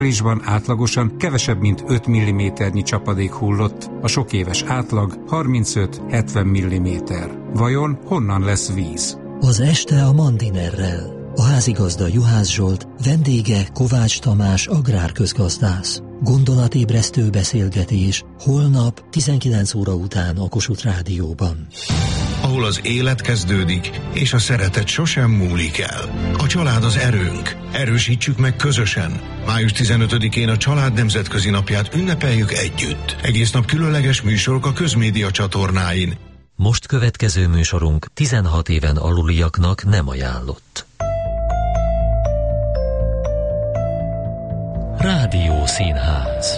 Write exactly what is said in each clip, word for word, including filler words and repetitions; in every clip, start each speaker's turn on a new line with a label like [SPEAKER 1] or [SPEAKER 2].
[SPEAKER 1] Párizsban átlagosan kevesebb mint öt milliméternyi csapadék hullott, a sok éves átlag harmincöt-hetven milliméter. Vajon honnan lesz víz?
[SPEAKER 2] Az este a Mandinerrel. A házigazda Juhász Zsolt, vendége Kovács Tamás agrárközgazdász. Gondolatébresztő beszélgetés holnap tizenkilenc óra után a Kossuth Rádióban.
[SPEAKER 3] Ahol az élet kezdődik, és a szeretet sosem múlik el. A család az erőnk. Erősítsük meg közösen. május tizenötödikén a Család Nemzetközi Napját ünnepeljük együtt. Egész nap különleges műsorok a közmédia csatornáin.
[SPEAKER 2] Most következő műsorunk tizenhat éven aluliaknak nem ajánlott. Rádió Színház.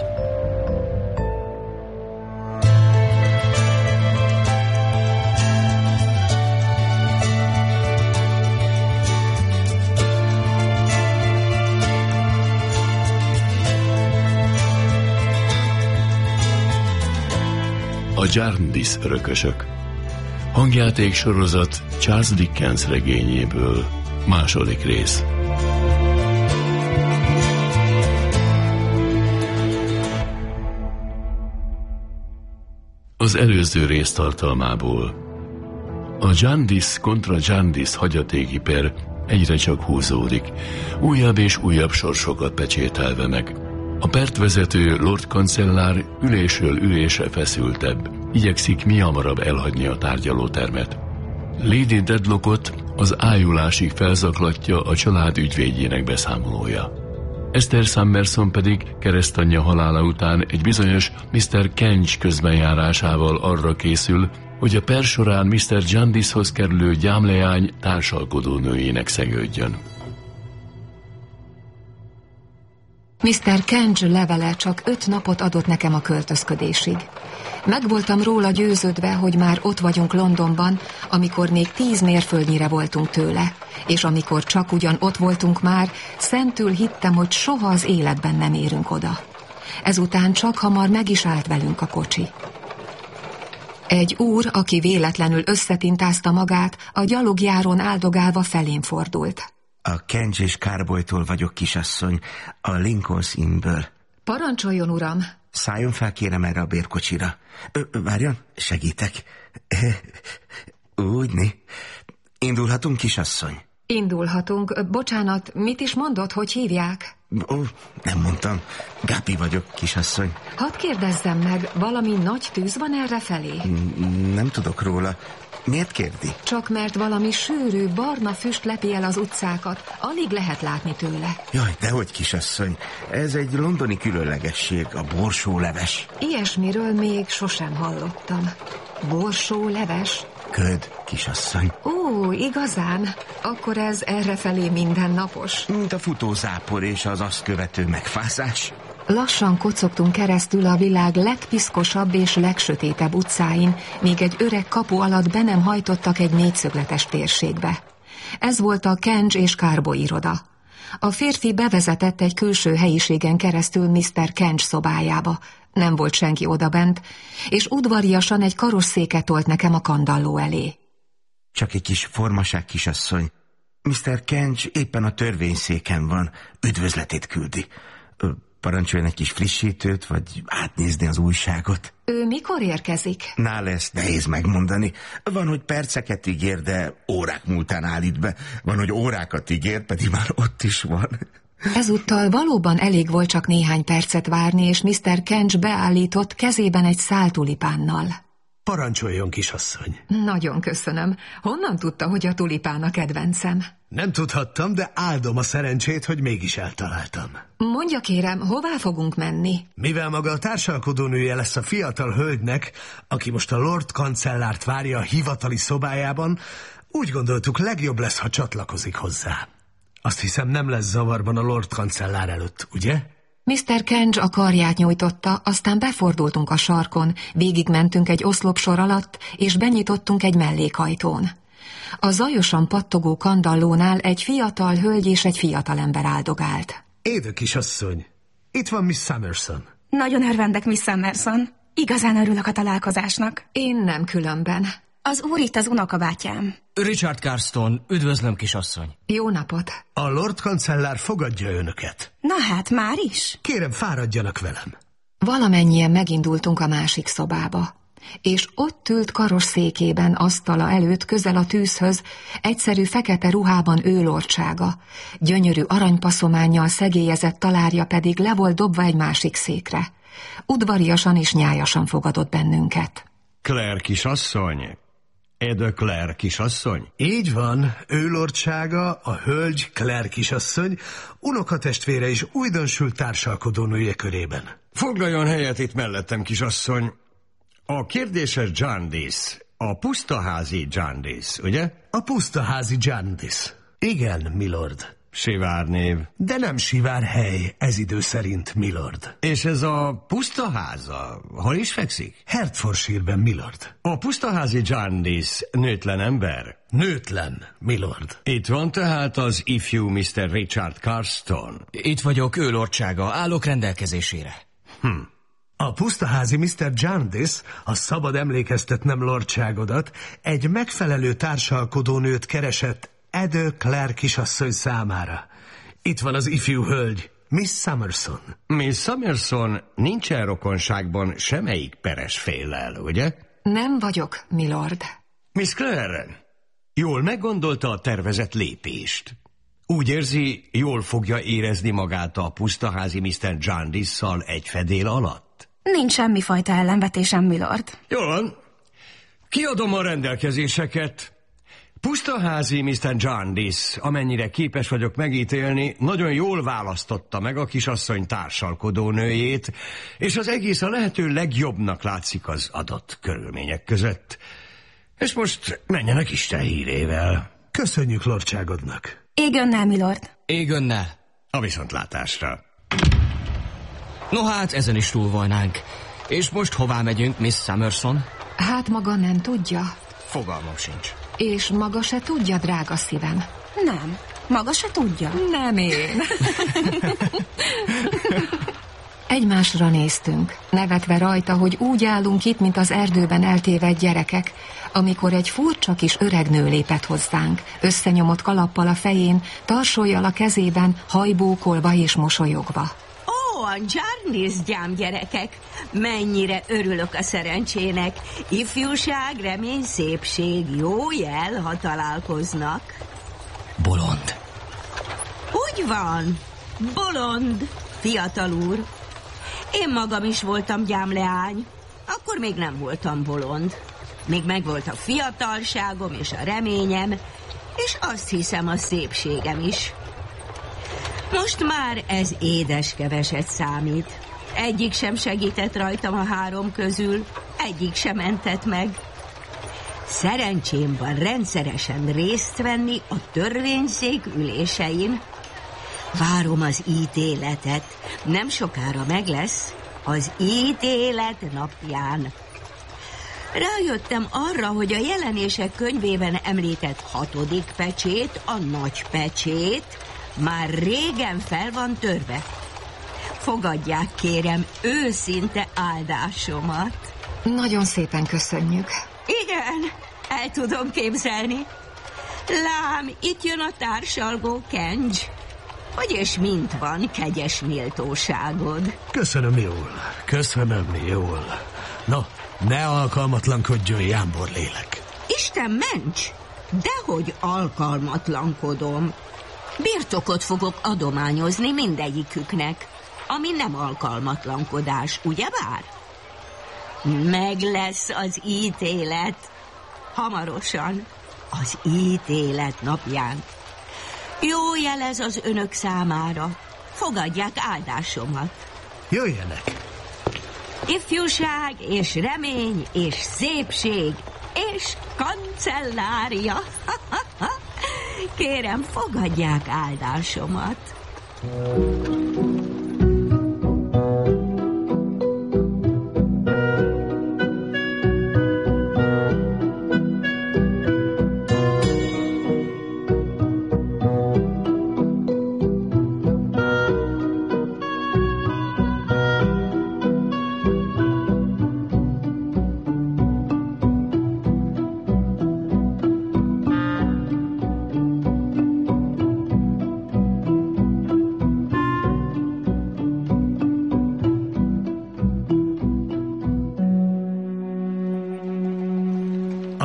[SPEAKER 4] A Jarndyce örökösök. Hangjáték sorozat Charles Dickens regényéből. Második rész. Az előző rész tartalmából. A Jarndyce kontra Jarndyce hagyatéki per egyre csak húzódik, újabb és újabb sorsokat pecsételve meg. A pert vezető Lord kancellár ülésről ülésre feszültebb, igyekszik mihamarabb elhagyni a tárgyalótermet. Lady Dedlockot az ájulásig felzaklatja a család ügyvédjének beszámolója. Esther Summerson pedig keresztanyja halála után egy bizonyos miszter Kench közbenjárásával arra készül, hogy a per során miszter Jarndycehoz kerülő gyámleány társalkodó nőjének szegődjön.
[SPEAKER 5] miszter Kench levele csak öt napot adott nekem a költözködésig. Meg voltam róla győződve, hogy már ott vagyunk Londonban, amikor még tíz mérföldnyire voltunk tőle, és amikor csak ugyan ott voltunk már, szentül hittem, hogy soha az életben nem érünk oda. Ezután csak hamar meg is állt velünk a kocsi. Egy úr, aki véletlenül összetintázta magát, a gyalogjáron áldogálva felém fordult.
[SPEAKER 6] A Kench és Carboytól vagyok, kisasszony, a Lincoln's Innből.
[SPEAKER 5] Parancsoljon, uram!
[SPEAKER 6] Szálljon fel, kérem, erre a bérkocsira. Ö, várjon, segítek. Úgyni. Indulhatunk, kisasszony?
[SPEAKER 5] Indulhatunk. Bocsánat, mit is mondott, hogy hívják?
[SPEAKER 6] Ó, nem mondtam. Gápi vagyok, kisasszony.
[SPEAKER 5] Hadd kérdezzem meg, valami nagy tűz van errefelé?
[SPEAKER 6] Nem tudok róla. Miért kérdi?
[SPEAKER 5] Csak mert valami sűrű, barna füst lepi el az utcákat. Alig lehet látni tőle.
[SPEAKER 6] Jaj, dehogy, kisasszony. Ez egy londoni különlegesség, a borsóleves.
[SPEAKER 5] Ilyesmiről még sosem hallottam. Borsóleves?
[SPEAKER 6] Köd, kisasszony.
[SPEAKER 5] Ó, igazán? Akkor ez errefelé mindennapos?
[SPEAKER 6] Mint a futózápor és az azt követő megfázás.
[SPEAKER 5] Lassan kocogtunk keresztül a világ legpiszkosabb és legsötétebb utcáin, míg egy öreg kapu alatt be nem hajtottak egy négyszögletes térségbe. Ez volt a Kench és Carboy iroda. A férfi bevezetett egy külső helyiségen keresztül miszter Kench szobájába. Nem volt senki odabent, és udvariasan egy karosszéket tolt nekem a kandalló elé.
[SPEAKER 6] Csak egy kis formaság, kisasszony. miszter Kench éppen a törvényszéken van, üdvözletét küldi. Ö, Parancsoljon egy kis frissítőt, vagy átnézni az újságot.
[SPEAKER 5] Ő mikor érkezik?
[SPEAKER 6] Nála ezt nehéz megmondani. Van, hogy perceket ígér, de órák múltán állít be. Van, hogy órákat ígér, pedig már ott is van.
[SPEAKER 5] Ezúttal valóban elég volt csak néhány percet várni, és miszter Kench beállított kezében egy szál tulipánnal.
[SPEAKER 7] Parancsoljon, kisasszony.
[SPEAKER 5] Nagyon köszönöm. Honnan tudta, hogy a tulipán a kedvencem?
[SPEAKER 7] Nem tudhattam, de áldom a szerencsét, hogy mégis eltaláltam.
[SPEAKER 5] Mondja, kérem, hová fogunk menni?
[SPEAKER 7] Mivel maga a társalkodónője lesz a fiatal hölgynek, aki most a Lord kancellárt várja a hivatali szobájában, úgy gondoltuk, legjobb lesz, ha csatlakozik hozzá. Azt hiszem, nem lesz zavarban a Lord kancellár előtt, ugye?
[SPEAKER 5] miszter Kench a karját nyújtotta, aztán befordultunk a sarkon, végigmentünk egy oszlopsor alatt, és benyitottunk egy mellékajtón. A zajosan pattogó kandallónál egy fiatal hölgy és egy fiatal ember áldogált.
[SPEAKER 7] Édő kisasszony, itt van Miss Summerson.
[SPEAKER 8] Nagyon örvendek, Miss Summerson. Igazán örülök a találkozásnak.
[SPEAKER 5] Én nem különben.
[SPEAKER 8] Az úr itt az unokabátyám.
[SPEAKER 9] Richard Carston, üdvözlöm, kisasszony.
[SPEAKER 5] Jó napot.
[SPEAKER 7] A Lord kancellár fogadja önöket.
[SPEAKER 8] Na hát, már is?
[SPEAKER 7] Kérem, fáradjanak velem.
[SPEAKER 5] Valamennyien megindultunk a másik szobába, és ott ült karosszékében asztala előtt közel a tűzhöz, egyszerű fekete ruhában ő lordsága, gyönyörű aranypaszománnyal szegélyezett talárja pedig le volt dobva egy másik székre. Udvariasan és nyájasan fogadott bennünket.
[SPEAKER 10] Claire kisasszony? Ede Claire kisasszony?
[SPEAKER 7] Így van, ő lordsága, a hölgy Claire kisasszony, unokatestvére és újdonsült társalkodónője körében.
[SPEAKER 10] Foglaljon helyet itt mellettem, kisasszony. A kérdéses Jarndyce, a pusztaházi Jarndyce, ugye?
[SPEAKER 7] A pusztaházi Jarndyce. Igen, milord.
[SPEAKER 10] Sivár név.
[SPEAKER 7] De nem sivár hely, ez idő szerint, milord.
[SPEAKER 10] És ez a pusztaháza, hol is fekszik?
[SPEAKER 7] Hertfordshire-ben, milord.
[SPEAKER 10] A pusztaházi Jarndyce nőtlen ember?
[SPEAKER 7] Nőtlen, milord.
[SPEAKER 10] Itt van tehát az ifjú miszter Richard Carston.
[SPEAKER 9] Itt vagyok, ő lordsága, állok rendelkezésére.
[SPEAKER 10] Hm.
[SPEAKER 7] A pusztaházi miszter Jarndyce, ha szabad emlékeztetnem lordságodat, egy megfelelő társalkodónőt keresett Ede Claire kisasszony számára. Itt van az ifjú hölgy, Miss Summerson.
[SPEAKER 10] Miss Summerson nincsen rokonságban semmelyik peres féllel, ugye?
[SPEAKER 5] Nem vagyok, milord.
[SPEAKER 10] Miss Claire, jól meggondolta a tervezett lépést. Úgy érzi, jól fogja érezni magát a pusztaházi miszter Jarndyce-szal egy fedél alatt?
[SPEAKER 8] Nincs semmifajta ellenvetésem, milord.
[SPEAKER 10] Jól van. Kiadom a rendelkezéseket. Pusztaházi miszter Jarndyce, amennyire képes vagyok megítélni, nagyon jól választotta meg a kisasszony társalkodónőjét, és az egész a lehető legjobbnak látszik az adott körülmények között. És most menjenek Isten hírével.
[SPEAKER 7] Köszönjük lordságodnak.
[SPEAKER 8] Ég önnel, milord.
[SPEAKER 9] Ég önnel.
[SPEAKER 10] A viszontlátásra.
[SPEAKER 9] No hát, ezen is túl volnánk. És most hová megyünk, Miss Summerson?
[SPEAKER 5] Hát maga nem tudja.
[SPEAKER 9] Fogalmam sincs.
[SPEAKER 5] És maga se tudja, drága szívem.
[SPEAKER 8] Nem, maga se tudja.
[SPEAKER 5] Nem én. Egymásra néztünk, nevetve rajta, hogy úgy állunk itt, mint az erdőben eltévedt gyerekek, amikor egy furcsa kis öreg nő lépett hozzánk, összenyomott kalappal a fején, tarsollyal a kezében, hajbókolva és mosolyogva.
[SPEAKER 11] Ó, a Jarndyce gyámgyerekek! Mennyire örülök a szerencsének! Ifjúság, remény, szépség, jó jel, ha találkoznak.
[SPEAKER 9] Bolond.
[SPEAKER 11] Úgy van, bolond, fiatal úr. Én magam is voltam gyámleány, akkor még nem voltam bolond. Még megvolt a fiatalságom és a reményem, és azt hiszem a szépségem is. Most már ez édes keveset számít. Egyik sem segített rajtam a három közül, egyik sem mentett meg. Szerencsém van rendszeresen részt venni a törvényszék ülésein. Várom az ítéletet. Nem sokára meg lesz, az ítélet napján. Rájöttem arra, hogy a jelenések könyvében említett hatodik pecsét, a nagy pecsét, már régen fel van törve. Fogadják, kérem, őszinte áldásomat.
[SPEAKER 5] Nagyon szépen köszönjük.
[SPEAKER 11] Igen, el tudom képzelni. Lám, itt jön a társalgó Kencs. Hogy és mint van, kegyes méltóságod.
[SPEAKER 7] Köszönöm jól, köszönöm jól. Na, ne alkalmatlankodjon, jámbor lélek.
[SPEAKER 11] Isten ments, dehogy alkalmatlankodom. Birtokot fogok adományozni mindegyiküknek, ami nem alkalmatlankodás, ugyebár? Meg lesz az ítélet. Hamarosan, az ítélet napján. Jó jel ez az önök számára. Fogadják áldásomat.
[SPEAKER 7] Jöjjenek!
[SPEAKER 11] Ifjúság és remény és szépség és kancellária. Kérem, fogadják áldásomat.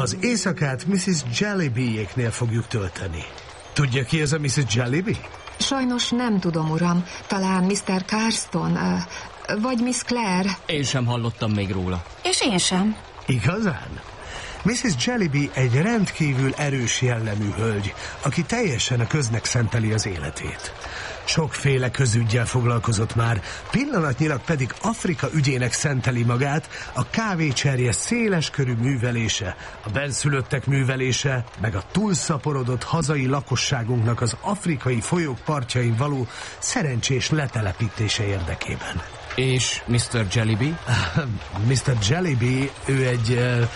[SPEAKER 7] Az éjszakát missus Jellyby-éknél fogjuk tölteni. Tudja, ki ez a missus Jellyby?
[SPEAKER 5] Sajnos nem tudom, uram. Talán miszter Carston, vagy Miss Clare.
[SPEAKER 9] Én sem hallottam még róla.
[SPEAKER 8] És én sem.
[SPEAKER 7] Igazán? missus Jellyby egy rendkívül erős jellemű hölgy, aki teljesen a köznek szenteli az életét. Sokféle közüggyel foglalkozott már, pillanatnyilag pedig Afrika ügyének szenteli magát, a kávécserje széleskörű művelése, a benszülöttek művelése, meg a túlszaporodott hazai lakosságunknak az afrikai folyók partjain való szerencsés letelepítése érdekében.
[SPEAKER 9] És miszter Jellyby?
[SPEAKER 7] miszter Jellyby, ő egy... Uh,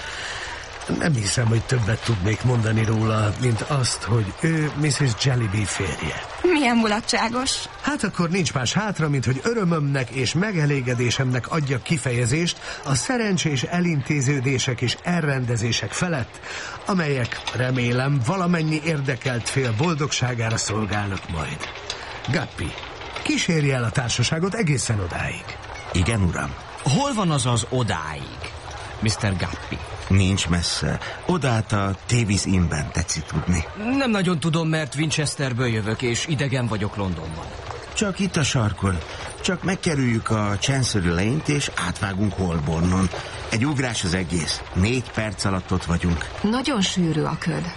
[SPEAKER 7] nem hiszem, hogy többet tudnék mondani róla, mint azt, hogy ő missus Jellyby férje.
[SPEAKER 8] Milyen mulatságos.
[SPEAKER 7] Hát akkor nincs más hátra, mint hogy örömömnek és megelégedésemnek adjak kifejezést a szerencsés elintéződések és elrendezések felett, amelyek, remélem, valamennyi érdekelt fél boldogságára szolgálnak majd. Guppy, kísérje el a társaságot egészen odáig.
[SPEAKER 6] Igen, uram.
[SPEAKER 9] Hol van az az odáig, miszter Guppy?
[SPEAKER 6] Nincs messze. Odát a Davis Innben, tetszik tudni.
[SPEAKER 9] Nem nagyon tudom, mert Winchesterből jövök, és idegen vagyok Londonban.
[SPEAKER 6] Csak itt a sarkon. Csak megkerüljük a Chancery Lane-t, és átvágunk Holbornon. Egy ugrás az egész. Négy perc alatt ott vagyunk.
[SPEAKER 5] Nagyon sűrű a köd.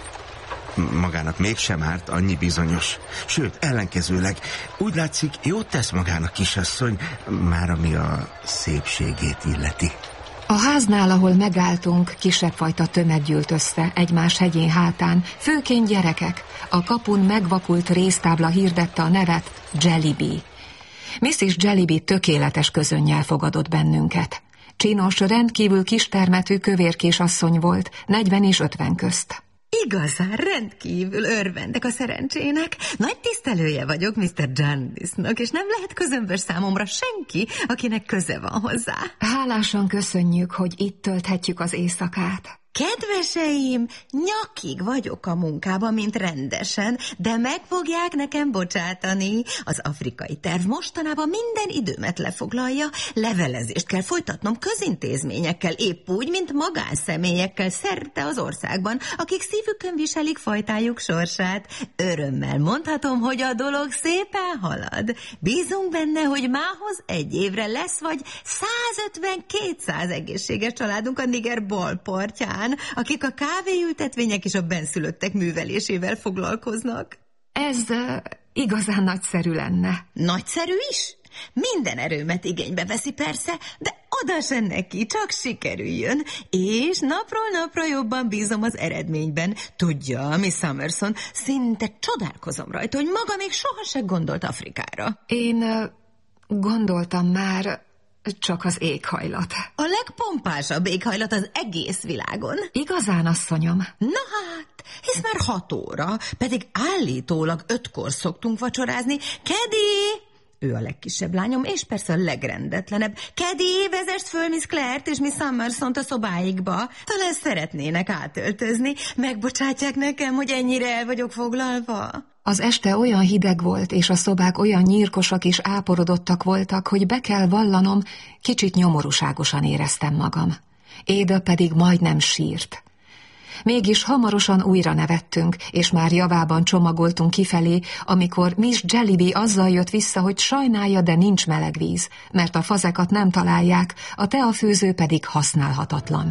[SPEAKER 6] Magának mégsem árt, annyi bizonyos. Sőt, ellenkezőleg úgy látszik, jót tesz magának, kisasszony, már ami a szépségét illeti.
[SPEAKER 5] A háznál, ahol megálltunk, kisebb fajta tömeg gyűlt össze egymás hegyén hátán, főként gyerekek. A kapun megvakult réztábla hirdette a nevet, Jellyby. missus Jellyby tökéletes közönnyel fogadott bennünket. Csinos, rendkívül kistermetű kövérkés asszony volt, negyven és ötven közt.
[SPEAKER 12] Igazán rendkívül örvendek a szerencsének. Nagy tisztelője vagyok miszter Jandisnak, és nem lehet közömbös számomra senki, akinek köze van hozzá.
[SPEAKER 5] Hálásan köszönjük, hogy itt tölthetjük az éjszakát.
[SPEAKER 12] Kedveseim, nyakig vagyok a munkában, mint rendesen, de meg fogják nekem bocsátani. Az afrikai terv mostanában minden időmet lefoglalja, levelezést kell folytatnom közintézményekkel, épp úgy, mint magánszemélyekkel szerte az országban, akik szívükön viselik fajtájuk sorsát. Örömmel mondhatom, hogy a dolog szépen halad. Bízunk benne, hogy mához egy évre lesz vagy százötven-kétszáz egészséges családunk a Niger balpartján, akik a kávéültetvények és a benszülöttek művelésével foglalkoznak.
[SPEAKER 5] Ez uh, igazán nagyszerű lenne.
[SPEAKER 12] Nagyszerű is? Minden erőmet igénybe veszi persze, de oda se neki, csak sikerüljön. És napról napra jobban bízom az eredményben. Tudja, Miss Summerson, szinte csodálkozom rajta, hogy maga még sohasem gondolt Afrikára.
[SPEAKER 5] Én uh, gondoltam már... Csak az éghajlat.
[SPEAKER 12] A legpompásabb éghajlat az egész világon.
[SPEAKER 5] Igazán, asszonyom?
[SPEAKER 12] Na hát, hisz már hat óra, pedig állítólag ötkor szoktunk vacsorázni. Kedi! Ő a legkisebb lányom, és persze a legrendetlenebb. Kedi, vezest föl Miss Clare-t és Miss Summersont a szobáikba. Talán szeretnének átöltözni. Megbocsátják nekem, hogy ennyire el vagyok foglalva.
[SPEAKER 5] Az este olyan hideg volt, és a szobák olyan nyírkosak és áporodottak voltak, hogy be kell vallanom, kicsit nyomorúságosan éreztem magam. Éda pedig majdnem sírt. Mégis hamarosan újra nevettünk, és már javában csomagoltunk kifelé, amikor Miss Jellyby azzal jött vissza, hogy sajnálja, de nincs meleg víz, mert a fazekat nem találják, a teafőző pedig használhatatlan.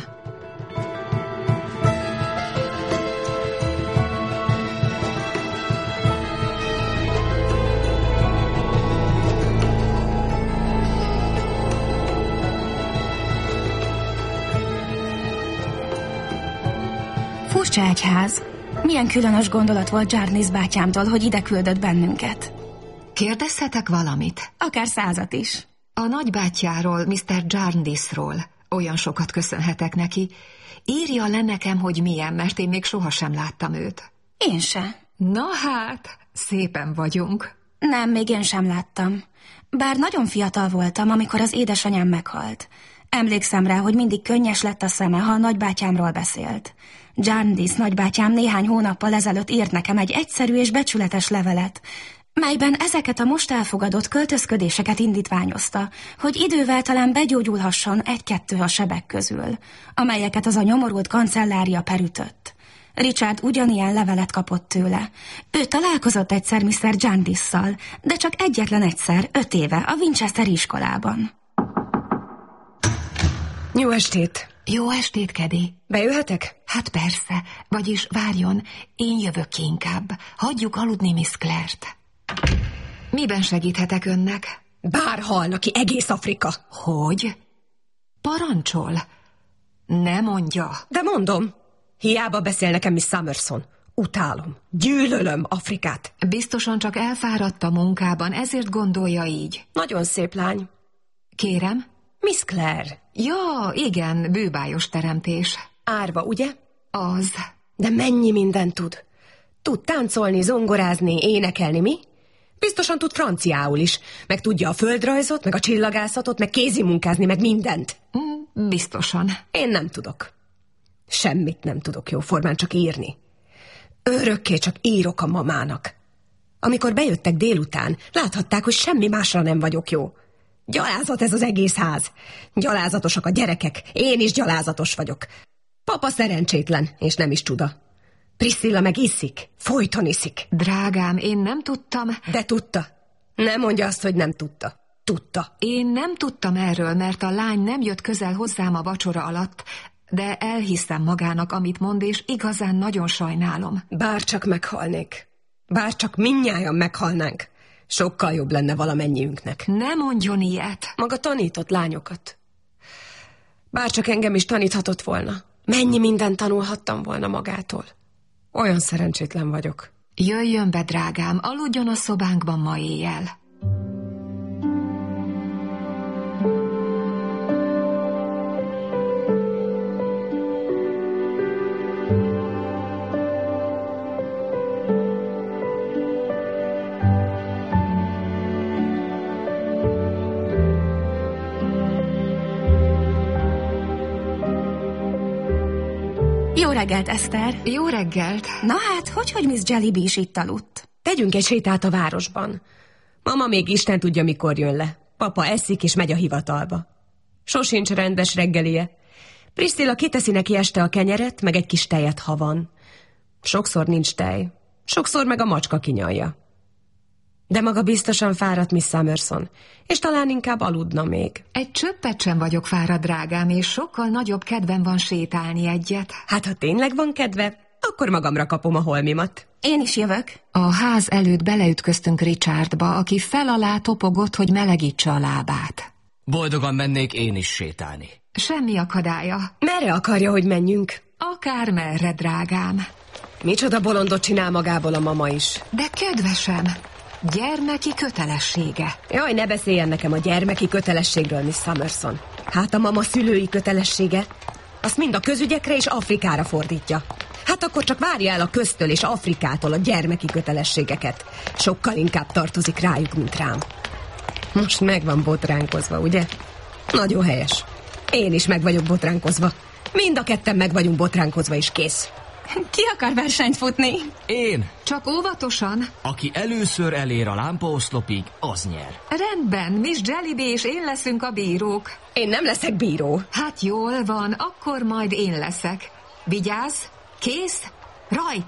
[SPEAKER 8] Furcsa egyház. Milyen különös gondolat volt Jarndyce bátyámtól, hogy ide küldött bennünket.
[SPEAKER 5] Kérdezhetek valamit?
[SPEAKER 8] Akár százat is.
[SPEAKER 5] A nagybátyjáról, miszter Jarndyce-ról. Olyan sokat köszönhetek neki. Írja le nekem, hogy milyen, mert én még sohasem láttam őt.
[SPEAKER 8] Én se.
[SPEAKER 5] Na hát, szépen vagyunk.
[SPEAKER 8] Nem, még én sem láttam. Bár nagyon fiatal voltam, amikor az édesanyám meghalt. Emlékszem rá, hogy mindig könnyes lett a szeme, ha a nagybátyámról beszélt. Jarndyce nagybátyám néhány hónappal ezelőtt írt nekem egy egyszerű és becsületes levelet. melyben ezeket a most elfogadott költözködéseket indítványozta, hogy idővel talán begyógyulhasson egy-kettő a sebek közül, amelyeket az a nyomorult kancellária perütött. Richard ugyanilyen levelet kapott tőle. Ő találkozott egyszer miszter Jarndyce-szal, de csak egyetlen egyszer, öt éve, a Winchester iskolában.
[SPEAKER 13] Jó estét!
[SPEAKER 5] Jó estét, Kedi.
[SPEAKER 13] Bejöhetek?
[SPEAKER 5] Hát persze, vagyis várjon, én jövök ki inkább. Hagyjuk aludni Miss Claire-t. Miben segíthetek önnek?
[SPEAKER 13] Bár halna ki egész Afrika.
[SPEAKER 5] Hogy? Parancsol? Ne mondja.
[SPEAKER 13] De mondom. Hiába beszél nekem Miss Summerson. Utálom, gyűlölöm Afrikát.
[SPEAKER 5] Biztosan csak elfáradt a munkában, ezért gondolja így.
[SPEAKER 13] Nagyon szép lány.
[SPEAKER 5] Kérem?
[SPEAKER 13] Miss Claire.
[SPEAKER 5] Ja, igen, bűbájos teremtés.
[SPEAKER 13] Árva, ugye?
[SPEAKER 5] Az.
[SPEAKER 13] De mennyi mindent tud. Tud táncolni, zongorázni, énekelni, mi? Biztosan tud franciául is. Meg tudja a földrajzot, meg a csillagászatot, meg kézimunkázni, meg mindent.
[SPEAKER 5] Mm, biztosan.
[SPEAKER 13] Én nem tudok. Semmit nem tudok jóformán, csak írni. Örökké csak írok a mamának. Amikor bejöttek délután, láthatták, hogy semmi másra nem vagyok jó. Gyalázat ez az egész ház. Gyalázatosak a gyerekek, én is gyalázatos vagyok. Papa szerencsétlen, és nem is csuda. Priscilla meg iszik, folyton iszik.
[SPEAKER 5] Drágám, én nem tudtam...
[SPEAKER 13] De tudta. Nem mondja azt, hogy nem tudta. Tudta.
[SPEAKER 5] Én nem tudtam erről, mert a lány nem jött közel hozzám a vacsora alatt, de elhiszem magának, amit mond, és igazán nagyon sajnálom.
[SPEAKER 13] Bár csak meghalnék. Bár csak mindnyájan meghalnánk. Sokkal jobb lenne valamennyiünknek.
[SPEAKER 5] Ne mondjon ilyet.
[SPEAKER 13] Maga tanított lányokat. Bár csak engem is taníthatott volna. Mennyi mindent tanulhattam volna magától. Olyan szerencsétlen vagyok.
[SPEAKER 5] Jöjjön be, drágám, aludjon a szobánkban ma éjjel.
[SPEAKER 8] Jó reggelt, Eszter!
[SPEAKER 5] Jó reggelt!
[SPEAKER 8] Na hát, hogyhogy Miss Jellyby is itt aludt?
[SPEAKER 13] Tegyünk egy sétát a városban. Mama még Isten tudja, mikor jön le. Papa eszik és megy a hivatalba. Sosincs rendes reggelie. Priscilla kiteszi neki este a kenyeret, meg egy kis tejet, ha van. Sokszor nincs tej. Sokszor meg a macska kinyalja. De maga biztosan fáradt, Miss Summerson, és talán inkább aludna még.
[SPEAKER 5] Egy csöppet sem vagyok fáradt, drágám, és sokkal nagyobb kedvem van sétálni egyet.
[SPEAKER 13] Hát, ha tényleg van kedve, akkor magamra kapom a holmimat.
[SPEAKER 8] Én is jövök.
[SPEAKER 5] A ház előtt beleütköztünk Richardba, aki fel alá topogott, hogy melegítse a lábát.
[SPEAKER 9] Boldogan mennék én is sétálni.
[SPEAKER 5] Semmi akadálya.
[SPEAKER 13] Merre akarja, hogy menjünk?
[SPEAKER 5] Akármerre, drágám.
[SPEAKER 13] Micsoda bolondot csinál magából a mama is.
[SPEAKER 5] De kedvesem, gyermeki kötelessége.
[SPEAKER 13] Jaj, ne beszéljen nekem a gyermeki kötelességről, Miss Summerson. Hát a mama szülői kötelessége, azt mind a közügyekre és Afrikára fordítja. Hát akkor csak várja el a köztől és Afrikától a gyermeki kötelességeket. Sokkal inkább tartozik rájuk, mint rám. Most meg van botránkozva, ugye? Nagyon helyes. Én is meg vagyok botránkozva. Mind a ketten meg vagyunk botránkozva, és kész.
[SPEAKER 8] Ki akar versenyt futni?
[SPEAKER 9] Én.
[SPEAKER 5] Csak óvatosan.
[SPEAKER 9] Aki először elér a lámpaoszlopig, az nyer.
[SPEAKER 5] Rendben, Miss Jellyby és én leszünk a bírók.
[SPEAKER 13] Én nem leszek bíró.
[SPEAKER 5] Hát jól van, akkor majd én leszek. Vigyázz, kész, rajt!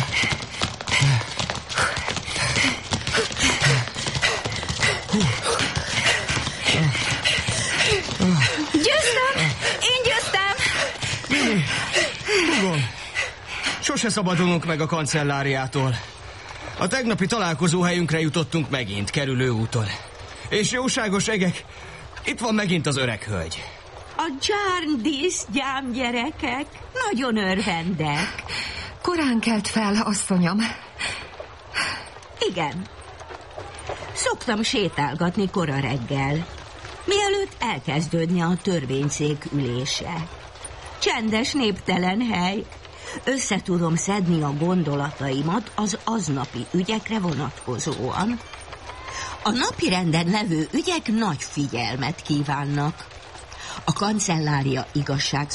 [SPEAKER 8] Győztem! Én győztem!
[SPEAKER 9] Mimi, húgom, sose szabadulunk meg a kancelláriától. A tegnapi találkozóhelyünkre jutottunk megint, kerülő úton. És jóságos egek, itt van megint az öreg hölgy.
[SPEAKER 11] A Jarndyce gyámgyerekek nagyon örvendek.
[SPEAKER 5] Korán kelt fel, asszonyom.
[SPEAKER 11] Igen. Szoktam sétálgatni kora reggel, mielőtt elkezdődne a törvényszék ülése. Csendes, néptelen hely. Össze tudom szedni a gondolataimat az aznapi ügyekre vonatkozóan. A napirenden levő ügyek nagy figyelmet kívánnak. A kancellária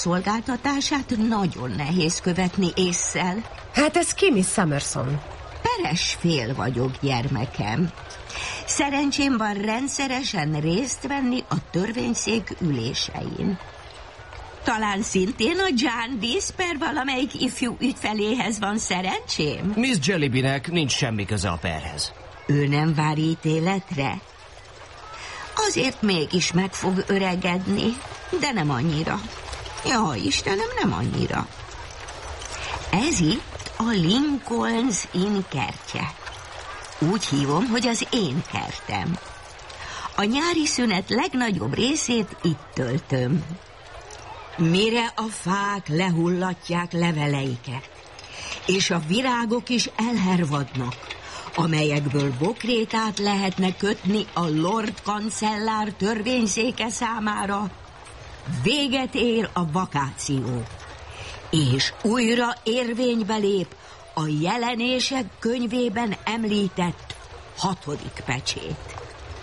[SPEAKER 11] igazságszolgáltatását nagyon nehéz követni ésszel.
[SPEAKER 13] Hát ez ki, Miss Summerson?
[SPEAKER 11] veres fél vagyok, gyermekem. Szerencsém van rendszeresen részt venni a törvényszék ülésein. Talán szintén a Jarndyce per valamelyik ifjú ügyfeléhez van szerencsém?
[SPEAKER 9] Miss Jellybynek nincs semmi köze a perhez.
[SPEAKER 11] Ő nem vár ítéletre? Azért mégis meg fog öregedni, de nem annyira. Ja, Istenem, nem annyira. Ez itt a Lincoln's Inn kertje. Úgy hívom, hogy az én kertem. A nyári szünet legnagyobb részét itt töltöm. Mire a fák lehullatják leveleiket, és a virágok is elhervadnak, amelyekből bokrétát lehetne kötni a Lord Kancellár törvényszéke számára, véget ér a vakáció, és újra érvénybe lép a jelenések könyvében említett hatodik pecsét.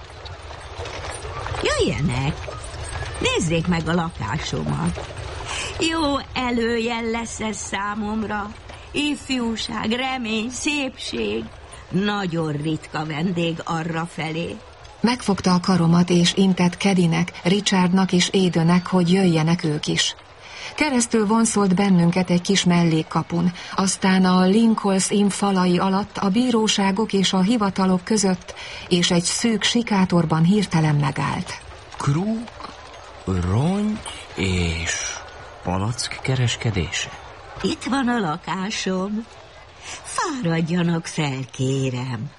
[SPEAKER 11] Jöjjenek, nézzék meg a lakásomat. Jó előjel lesz ez számomra. Ifjúság, remény, szépség. Nagyon ritka vendég arra felé.
[SPEAKER 5] Megfogta a karomat és intett Kedinek, Richardnak és Aidennek, hogy jöjjenek ők is. Keresztül vonszolt bennünket egy kis mellékkapun, aztán a Lincoln's Inn falai alatt a bíróságok és a hivatalok között, és egy szűk sikátorban hirtelen megállt.
[SPEAKER 9] Krúg, rongy és palack kereskedése?
[SPEAKER 11] Itt van a lakásom. Fáradjanak fel, kérem.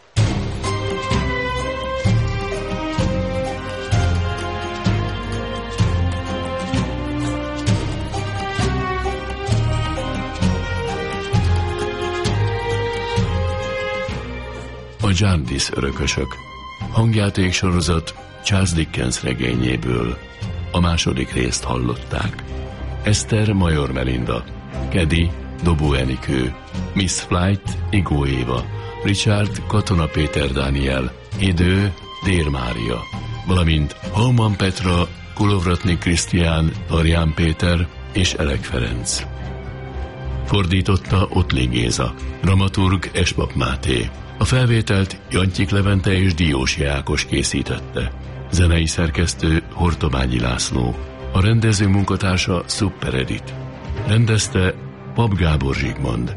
[SPEAKER 4] A Jarndyce örökösök. Hangjáték sorozat Charles Dickens regényéből. A második részt hallották. Eszter Major Melinda, Kedi Dobó Enikő, Miss Flight Igó Éva, Richard Katona Péter Dániel, Idő Dér Mária, valamint Hauman Petra, Kulovratnik Krisztián, Tarján Péter és Elek Ferenc. Fordította Ottli Géza, dramaturg Espap Máté. A felvételt Jantyik Levente és Diósi Ákos készítette. Zenei szerkesztő Hortobányi László. A rendező munkatársa Super Edit. Rendezte Pap Gábor Zsigmond.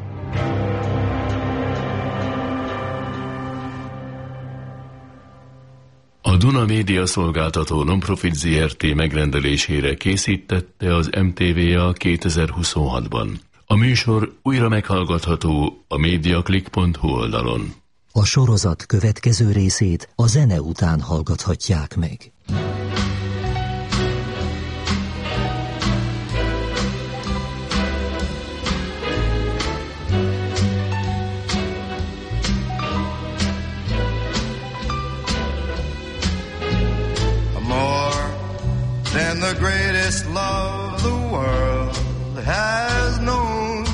[SPEAKER 4] A Duna Média Szolgáltató Nonprofit zé er té megrendelésére készítette az em té vé á kétezer-huszonhatban. A műsor újra meghallgatható a mediaclick pont hu oldalon.
[SPEAKER 2] A sorozat következő részét a zene után hallgathatják meg.
[SPEAKER 14] More than the greatest love the world has known.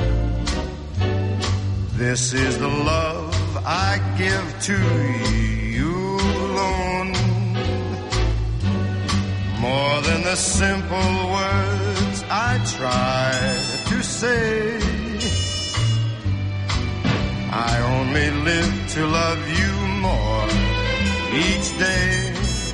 [SPEAKER 14] This is the love I give to you alone. More than the simple words I try to say. I only live to love you more each day.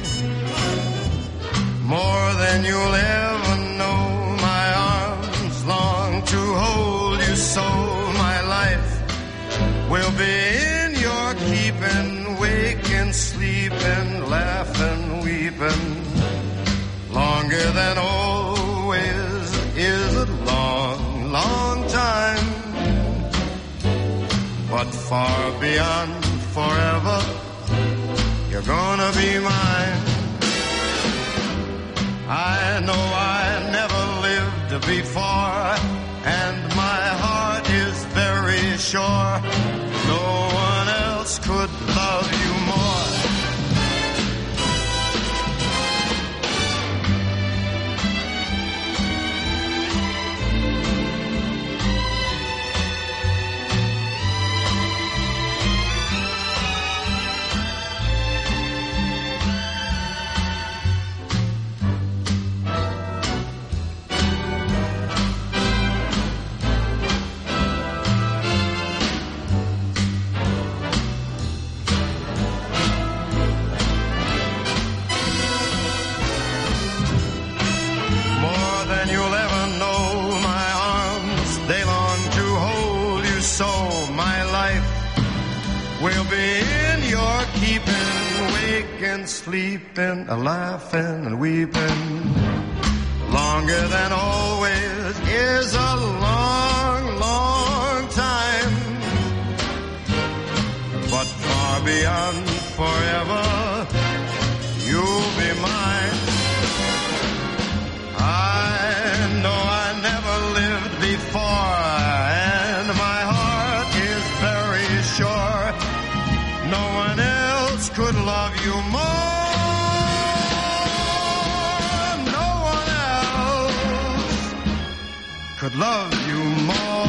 [SPEAKER 14] More than you'll ever know. My arms long to hold you so. My life will be in your keeping, waking, sleeping, laughing, weeping. Longer than always is a long, long time. But far beyond forever, you're gonna be mine. I know I never lived before, and my heart is very sure no one else could love you more. waking, sleeping, a laughing and weeping. Longer than always is a long, long time. But far beyond forever, you'll be mine. I know I never lived before, and my heart is very sure no one else could love you more. No one else could love you more.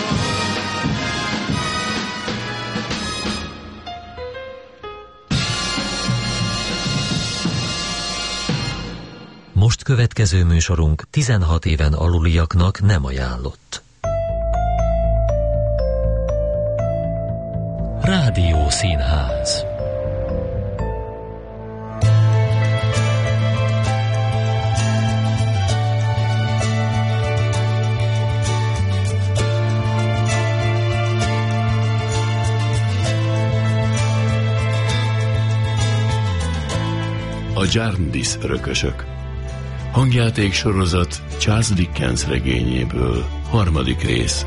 [SPEAKER 2] Most következő műsorunk tizenhat éven aluliaknak nem ajánlott. Rádiószínház.
[SPEAKER 4] A Jarndyce örökösök. Hangjáték sorozat Charles Dickens regényéből, harmadik rész.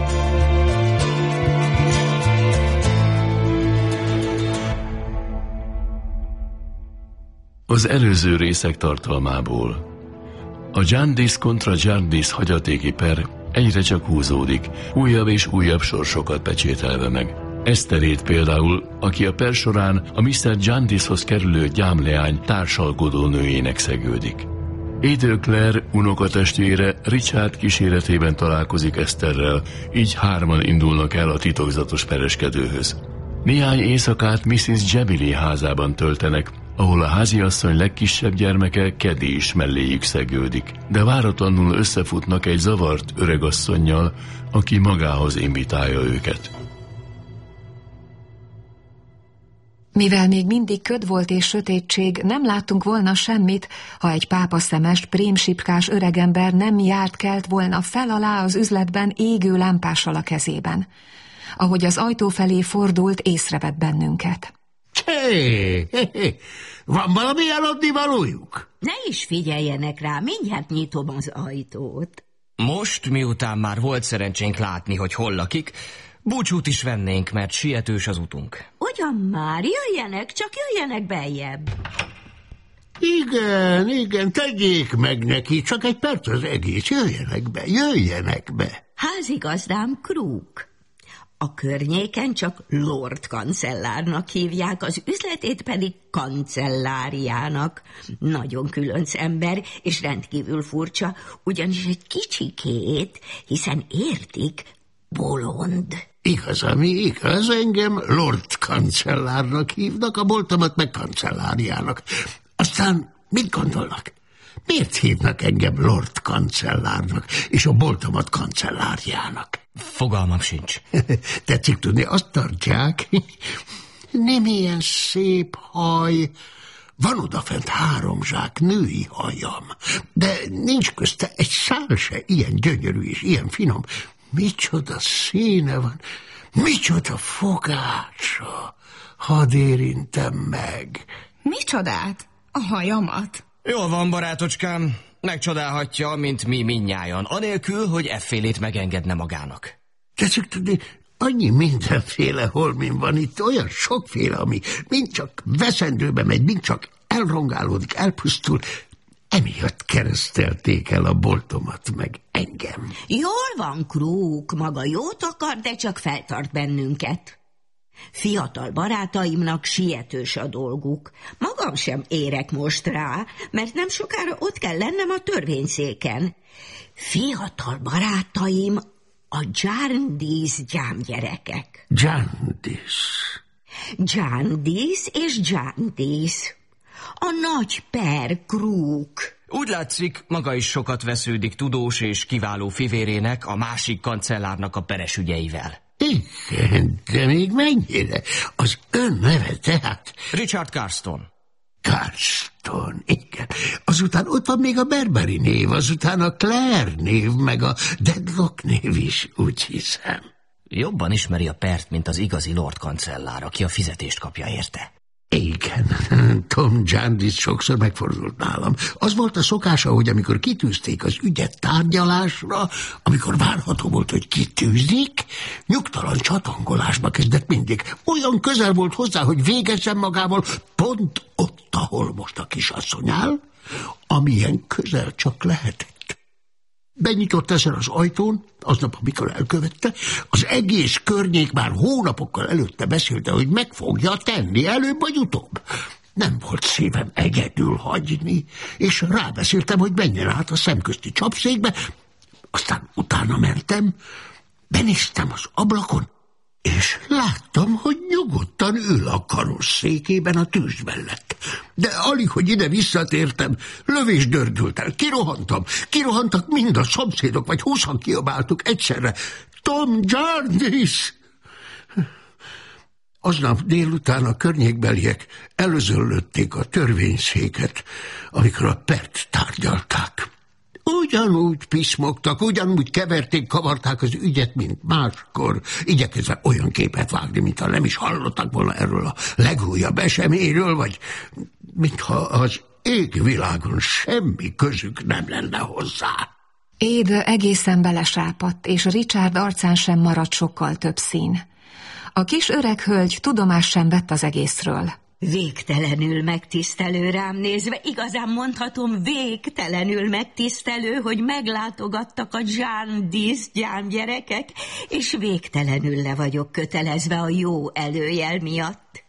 [SPEAKER 4] Az előző részek tartalmából. A Jarndyce kontra Jarndyce hagyatéki per egyre csak húzódik, újabb és újabb sorsokat pecsételve meg. Eszterét például, aki a per során a miszter Jarndycehoz kerülő gyámleány társalkodó nőjének szegődik. Edith Clare unokatestvére Richard kíséretében találkozik Eszterrel, így hárman indulnak el a titokzatos pereskedőhöz. Néhány éjszakát missziz Jebili házában töltenek, ahol a háziasszony legkisebb gyermeke Keddy is melléjük szegődik, de váratlanul összefutnak egy zavart öregasszonnyal, aki magához invitálja őket.
[SPEAKER 5] Mivel még mindig köd volt és sötétség, nem láttunk volna semmit, ha egy pápaszemes, prémsipkás öregember nem járt kelt volna fel alá az üzletben égő lámpással a kezében. Ahogy az ajtó felé fordult, észrevett bennünket.
[SPEAKER 15] Hé, hé, hé, van valami eladni valójuk?
[SPEAKER 11] Ne is figyeljenek rá, mindjárt nyitom az ajtót.
[SPEAKER 9] Most, miután már volt szerencsénk látni, hogy hol lakik, búcsút is vennénk, mert sietős az utunk.
[SPEAKER 11] Ugyan már, jöjjenek, csak jöjjenek beljebb.
[SPEAKER 15] Igen, igen, tegyék meg neki, csak egy perc az egész, jöjjenek be, jöjjenek be.
[SPEAKER 11] Házigazdám Krúk. A környéken csak Lord kancellárnak hívják, az üzletét pedig kancelláriának. Nagyon különc ember, és rendkívül furcsa, ugyanis egy kicsikét, hiszen értik, bolond.
[SPEAKER 15] Igaz, ami igaz, engem Lord kancellárnak hívnak, a boltomat meg kancelláriának. Aztán mit gondolnak? Miért hívnak engem Lord kancellárnak, és a boltomat kancelláriának?
[SPEAKER 9] Fogalmam sincs.
[SPEAKER 15] Tetszik tudni, azt tartják, nem ilyen szép haj. Van odafent három zsák női hajam, de nincs közte egy szál se ilyen gyönyörű és ilyen finom. Micsoda színe van, micsoda fogása. Hadd érintem meg.
[SPEAKER 8] Micsodát? A hajamat?
[SPEAKER 9] Jól van, barátocskám, megcsodálhatja, mint mi mindnyájan, anélkül, hogy effélét megengedne magának.
[SPEAKER 15] Tetszik tudni, annyi mindenféle holmin van itt, olyan sokféle, ami mind csak veszendőbe megy, mind csak elrongálódik, elpusztul. Emiatt keresztelték el a boltomat, meg engem.
[SPEAKER 11] Jól van, Krúk, maga jót akar, de csak feltart bennünket. Fiatal barátaimnak sietős a dolguk. Magam sem érek most rá, mert nem sokára ott kell lennem a törvényszéken. Fiatal barátaim a Jarndyce gyámgyerekek.
[SPEAKER 15] Jarndyce.
[SPEAKER 11] Jarndyce és Jarndyce. A nagy per, Krúk.
[SPEAKER 9] Úgy látszik, maga is sokat vesződik tudós és kiváló fivérének, a másik kancellárnak a peres ügyeivel.
[SPEAKER 15] Igen, de még mennyire? Az ön neve tehát?
[SPEAKER 9] Richard Carston.
[SPEAKER 15] Carston, igen. Azután ott van még a Berberi név, azután a Clare név, meg a Dedlock név is, úgy hiszem.
[SPEAKER 9] Jobban ismeri a pert, mint az igazi Lord kancellár, aki a fizetést kapja érte.
[SPEAKER 15] Igen, Tom Jarndyce sokszor megfordult nálam. Az volt a szokása, hogy amikor kitűzték az ügyet tárgyalásra, amikor várható volt, hogy kitűzik, nyugtalan csatongolásba kezdett mindig. Olyan közel volt hozzá, hogy végezzen magával pont ott, ahol most a kisasszony áll, amilyen közel csak lehetett. Benyitott ezen az ajtón, aznap, amikor elkövette, az egész környék már hónapokkal előtte beszélte, hogy meg fogja tenni előbb vagy utóbb. Nem volt szívem egyedül hagyni, és rábeszéltem, hogy menjen át a szemközti csapszékbe, aztán utána mentem, benéztem az ablakon, és láttam, hogy nyugodtan ül a karosszékében a tűz mellett. De alig, hogy ide visszatértem, lövés dördült el, kirohantam, kirohantak mind a szomszédok, vagy húszan kiabáltuk egyszerre. Tom Jarndyce! Aznap délután a környékbeliek előzöllötték a törvényszéket, amikor a pert tárgyalták. Ugyanúgy piszmogtak, ugyanúgy keverték, kavarták az ügyet, mint máskor, igyekezve olyan képet vágni, mintha nem is hallottak volna erről a legújabb eseményről, vagy mintha az égvilágon semmi közük nem lenne hozzá.
[SPEAKER 5] Éde egészen belesápadt, és Richard arcán sem maradt sokkal több szín. A kis öreg hölgy tudomást sem vett az egészről.
[SPEAKER 11] Végtelenül megtisztelő rám nézve, igazán mondhatom, végtelenül megtisztelő, hogy meglátogattak a Jarndyce gyámgyerekek, és végtelenül le vagyok kötelezve a jó előjel miatt.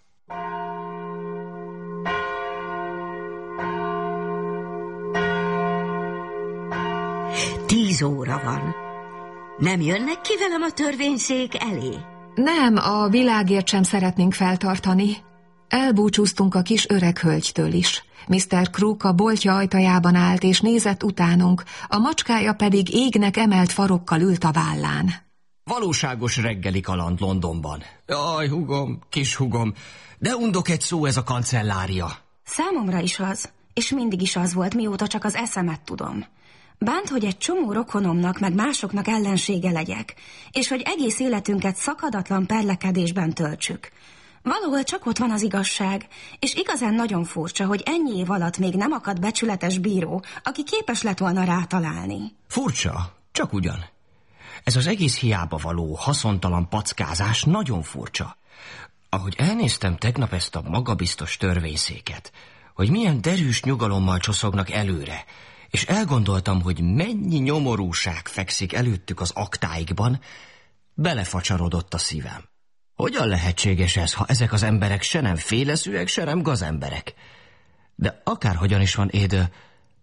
[SPEAKER 11] Tíz óra van. Nem jönnek ki velem a törvényszék elé?
[SPEAKER 5] Nem, a világért sem szeretnénk feltartani. Elbúcsúztunk a kis öreg hölgytől is. miszter Crook a boltja ajtajában állt, és nézett utánunk, a macskája pedig égnek emelt farokkal ült a vállán.
[SPEAKER 9] Valóságos reggeli kaland Londonban. Jaj, hugom, kis hugom, de undok egy szó ez a kancellária.
[SPEAKER 8] Számomra is az, és mindig is az volt, mióta csak az eszemet tudom. Bánt, hogy egy csomó rokonomnak meg másoknak ellensége legyek, és hogy egész életünket szakadatlan perlekedésben töltsük. Valahol csak ott van az igazság, és igazán nagyon furcsa, hogy ennyi év alatt még nem akad becsületes bíró, aki képes lett volna rátalálni.
[SPEAKER 9] Furcsa? Csak ugyan. Ez az egész hiába való, haszontalan packázás nagyon furcsa. Ahogy elnéztem tegnap ezt a magabiztos törvényszéket, hogy milyen derűs nyugalommal csoszognak előre, és elgondoltam, hogy mennyi nyomorúság fekszik előttük az aktáikban, belefacsarodott a szívem. Hogyan lehetséges ez, ha ezek az emberek se nem féleszűek, se nem gazemberek? De akárhogyan is van, Édő,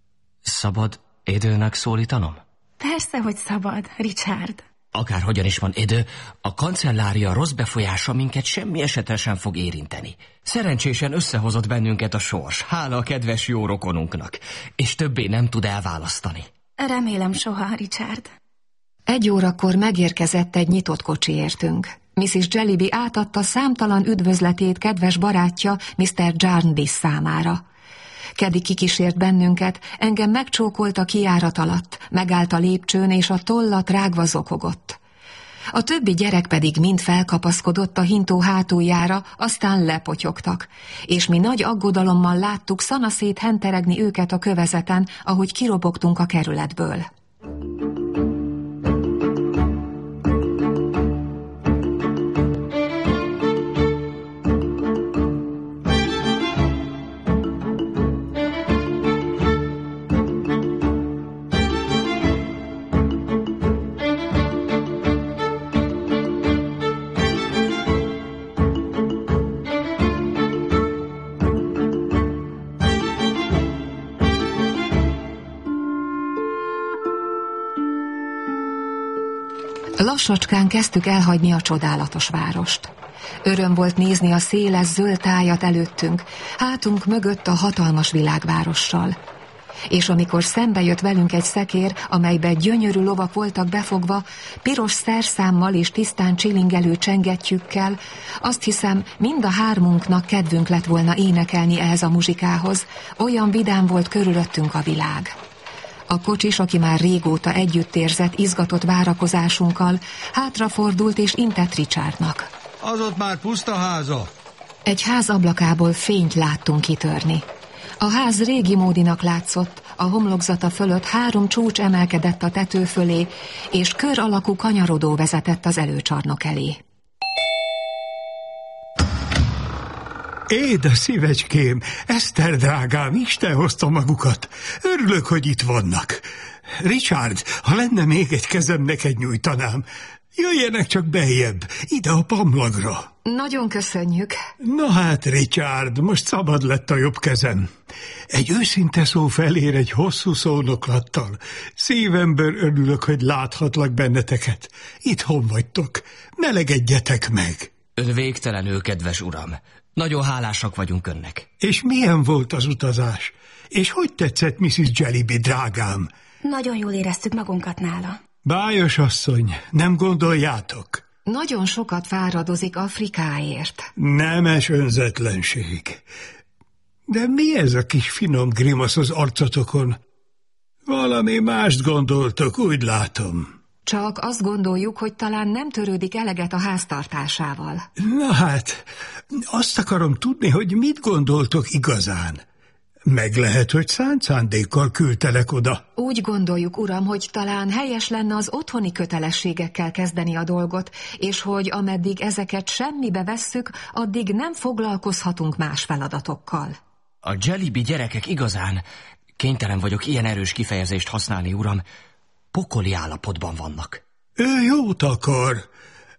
[SPEAKER 9] szabad Édőnek szólítanom?
[SPEAKER 8] Persze, hogy szabad, Richard.
[SPEAKER 9] Akárhogyan is van, Édő, a kancellária rossz befolyása minket semmi esetre sem fog érinteni. Szerencsésen összehozott bennünket a sors, hála a kedves jó rokonunknak, és többé nem tud elválasztani.
[SPEAKER 8] Remélem soha, Richard.
[SPEAKER 5] Egy órakor megérkezett egy nyitott kocsiértünk. missziz Jellyby átadta számtalan üdvözletét kedves barátja, miszter Jarndyce számára. Kedi kikísért bennünket, engem megcsókolt a kijárat alatt, megállt a lépcsőn, és a tollat rágva zokogott. A többi gyerek pedig mind felkapaszkodott a hintó hátuljára, aztán lepotyogtak, és mi nagy aggodalommal láttuk szanaszét henteregni őket a kövezeten, ahogy kirobogtunk a kerületből. Lassacskán kezdtük elhagyni a csodálatos várost. Öröm volt nézni a széles zöld tájat előttünk, hátunk mögött a hatalmas világvárossal. És amikor szembe jött velünk egy szekér, amelybe gyönyörű lovak voltak befogva, piros szerszámmal és tisztán csilingelő csengettyűkkel, azt hiszem, mind a hármunknak kedvünk lett volna énekelni ehhez a muzsikához, olyan vidám volt körülöttünk a világ. A kocsis, aki már régóta együtt érzett izgatott várakozásunkkal, hátrafordult és intett Richardnak.
[SPEAKER 10] Az ott már puszta háza.
[SPEAKER 5] Egy ház ablakából fényt láttunk kitörni. A ház régi módinak látszott, a homlokzata fölött három csúcs emelkedett a tető fölé, és kör alakú kanyarodó vezetett az előcsarnok elé.
[SPEAKER 15] Édes szívecském, Eszter drágám, Isten hozta magukat. Örülök, hogy itt vannak. Richard, ha lenne még egy kezem, neked nyújtanám. Jöjjenek csak beljebb, ide a pamlagra.
[SPEAKER 5] Nagyon köszönjük.
[SPEAKER 15] Na hát, Richard, most szabad lett a jobb kezem. Egy őszinte szó felér egy hosszú szónoklattal. Szívemből örülök, hogy láthatlak benneteket. Itthon vagytok. Melegedjetek meg.
[SPEAKER 9] Ön végtelenül kedves uram. Nagyon hálásak vagyunk önnek.
[SPEAKER 15] És milyen volt az utazás? És hogy tetszett missus Jellyby, drágám?
[SPEAKER 8] Nagyon jól éreztük magunkat nála.
[SPEAKER 15] Bájos asszony, nem gondoljátok?
[SPEAKER 5] Nagyon sokat fáradozik Afrikáért.
[SPEAKER 15] Nemes önzetlenség. De mi ez a kis finom grimasz az arcotokon? Valami mást gondoltok, úgy látom.
[SPEAKER 5] Csak azt gondoljuk, hogy talán nem törődik eleget a háztartásával.
[SPEAKER 15] Na hát, azt akarom tudni, hogy mit gondoltok igazán. Meg lehet, hogy szánt szándékkal küldtelek oda.
[SPEAKER 5] Úgy gondoljuk, uram, hogy talán helyes lenne az otthoni kötelességekkel kezdeni a dolgot, és hogy ameddig ezeket semmibe vesszük, addig nem foglalkozhatunk más feladatokkal.
[SPEAKER 9] A Jellyby gyerekek igazán, kénytelen vagyok ilyen erős kifejezést használni, uram, pokoli állapotban vannak.
[SPEAKER 15] Ő jót akar.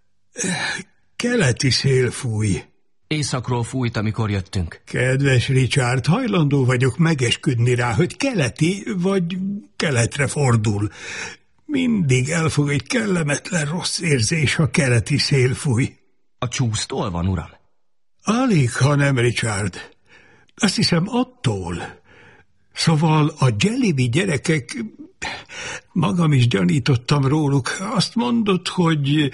[SPEAKER 15] Keleti szél fúj.
[SPEAKER 9] Északról fújt, amikor jöttünk.
[SPEAKER 15] Kedves Richard, hajlandó vagyok megesküdni rá, hogy keleti vagy keletre fordul. Mindig elfog egy kellemetlen rossz érzés, ha keleti szél fúj.
[SPEAKER 9] A csúsztól van, uram?
[SPEAKER 15] Alig, ha nem, Richard. Azt hiszem attól. Szóval a Jellyby gyerekek, magam is gyanítottam róluk, azt mondod, hogy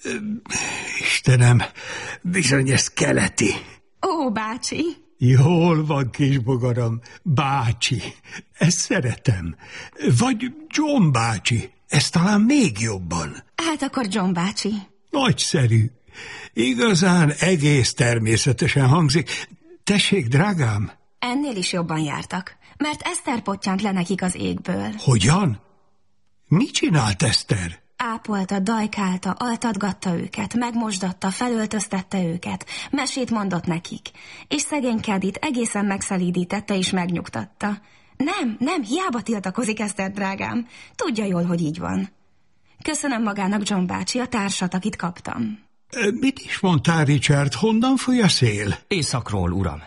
[SPEAKER 15] Istenem, bizony ez keleti.
[SPEAKER 8] Ó, bácsi!
[SPEAKER 15] Jól van, kis bogaram, bácsi, ezt szeretem. Vagy John bácsi, ez talán még jobban.
[SPEAKER 8] Hát akkor John bácsi.
[SPEAKER 15] Nagyszerű. Igazán egész természetesen hangzik. Tessék, drágám?
[SPEAKER 8] Ennél is jobban jártak, mert Eszter pottyant le nekik az égből.
[SPEAKER 15] Hogyan? Mit csinált Eszter?
[SPEAKER 8] Ápolta, dajkálta, altatgatta őket, megmosdatta, felöltöztette őket, mesét mondott nekik, és szegény Kedit egészen megszelídítette és megnyugtatta. Nem, nem, hiába tiltakozik Eszter, drágám. Tudja jól, hogy így van. Köszönöm magának, John bácsi, a társat, akit kaptam.
[SPEAKER 15] Mit is mondtál, Richard? Honnan fúj a szél?
[SPEAKER 9] Északról, uram.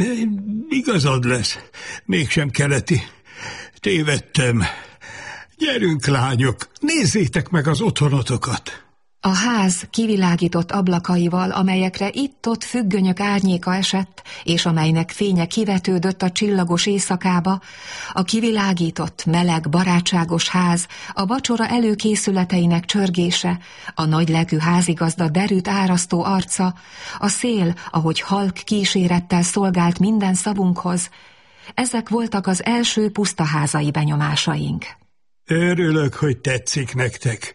[SPEAKER 15] Igazad lesz, mégsem keleti. Tévedtem. Gyerünk, lányok, nézzétek meg az otthonotokat.
[SPEAKER 5] A ház kivilágított ablakaival, amelyekre itt-ott függönyök árnyéka esett, és amelynek fénye kivetődött a csillagos éjszakába, a kivilágított, meleg, barátságos ház, a vacsora előkészületeinek csörgése, a nagylelkű házigazda derűt árasztó arca, a szél, ahogy halk kísérettel szolgált minden szavunkhoz, ezek voltak az első pusztaházai benyomásaink.
[SPEAKER 15] Örülök, hogy tetszik nektek.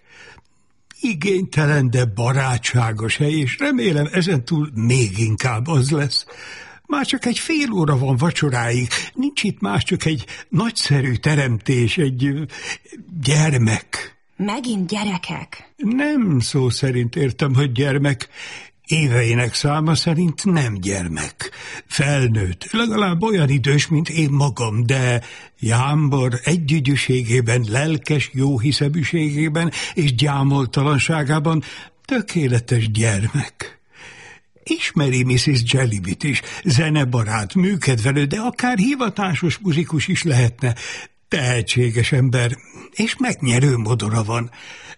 [SPEAKER 15] Igénytelen, de barátságos hely, és remélem ezentúl még inkább az lesz. Már csak egy fél óra van vacsoráig, nincs itt más, csak egy nagyszerű teremtés, egy gyermek.
[SPEAKER 8] Megint gyerekek?
[SPEAKER 15] Nem szó szerint értem, hogy gyermek. Éveinek száma szerint nem gyermek. Felnőtt, legalább olyan idős, mint én magam, de jámbor együgyűségében, lelkes jóhiszeműségében és gyámoltalanságában tökéletes gyermek. Ismeri missus Jellybyt is, zenebarát, műkedvelő, de akár hivatásos muzsikus is lehetne. Tehetséges ember, és megnyerő modora van.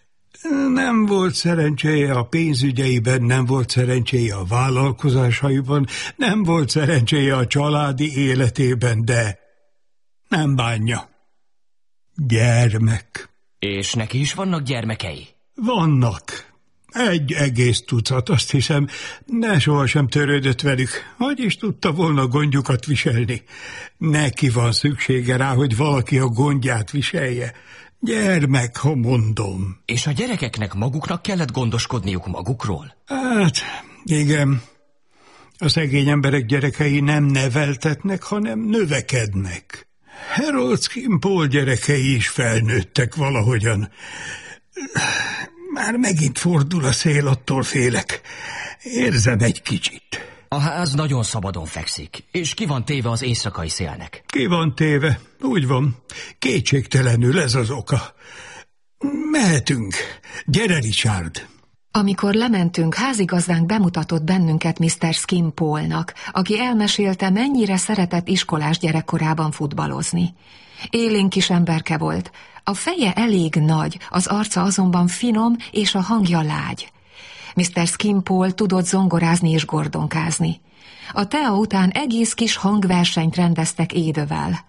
[SPEAKER 15] Nem volt szerencséje a pénzügyeiben, nem volt szerencséje a vállalkozásaiban, nem volt szerencséje a családi életében, de nem bánja. Gyermek.
[SPEAKER 9] És neki is vannak gyermekei?
[SPEAKER 15] Vannak. Egy egész tucat, azt hiszem, de sohasem törődött velük. Hogy is tudta volna gondjukat viselni? Neki van szüksége rá, hogy valaki a gondját viselje. Gyermek, ha mondom.
[SPEAKER 9] És a gyerekeknek maguknak kellett gondoskodniuk magukról?
[SPEAKER 15] Hát, igen.
[SPEAKER 16] A szegény emberek gyerekei nem neveltetnek, hanem növekednek. Harold Skimpole gyerekei is felnőttek valahogyan. Már megint fordul a szél, attól félek. Érzem egy kicsit.
[SPEAKER 17] A ház nagyon szabadon fekszik, és ki van téve az éjszakai szélnek.
[SPEAKER 16] Ki van téve? Úgy van. Kétségtelenül ez az oka. Mehetünk. Gyere, Richard.
[SPEAKER 5] Amikor lementünk, házigazdánk bemutatott bennünket miszter Skimpole-nak, aki elmesélte, mennyire szeretett iskolás gyerekkorában futballozni. Élénk kis emberke volt. A feje elég nagy, az arca azonban finom, és a hangja lágy. miszter Skimpole tudott zongorázni és gordonkázni. A tea után egész kis hangversenyt rendeztek Édővel.